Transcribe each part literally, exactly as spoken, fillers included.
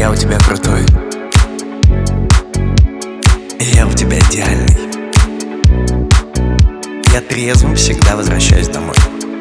Я у тебя крутой, я у тебя идеальный. Я трезвым всегда возвращаюсь домой.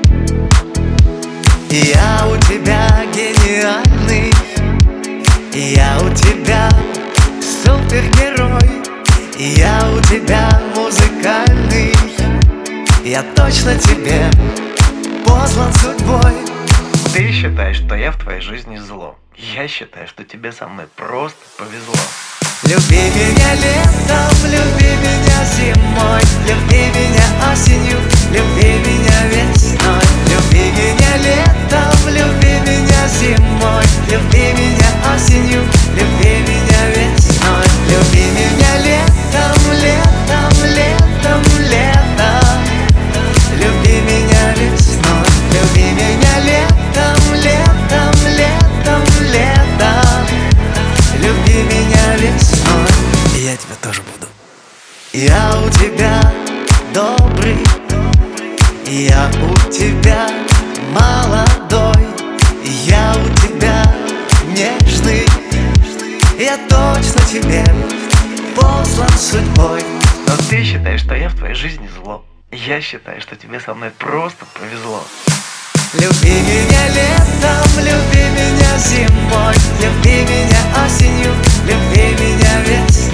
Я у тебя гениальный, я у тебя супергерой, я у тебя музыкальный, я точно тебе послан судьбой. Ты считаешь, что я в твоей жизни зло. Я считаю, что тебе со мной просто повезло. Люби меня летом, люби меня зимой, люби меня осенью, люби меня весной. Люби меня летом, люби меня зимой, люби меня осенью, люби меня весной. Люби меня летом, летом, летом, летом, люби меня весной. Люби меня летом, летом, летом, летом, люби меня весной. И я тебя тоже буду. Я у тебя добрый, я у тебя молодой, я у тебя нежный, я точно тебе послан судьбой. Но ты считаешь, что я в твоей жизни зло. Я считаю, что тебе со мной просто повезло. Люби меня летом, люби меня зимой, люби меня осенью, люби меня весной.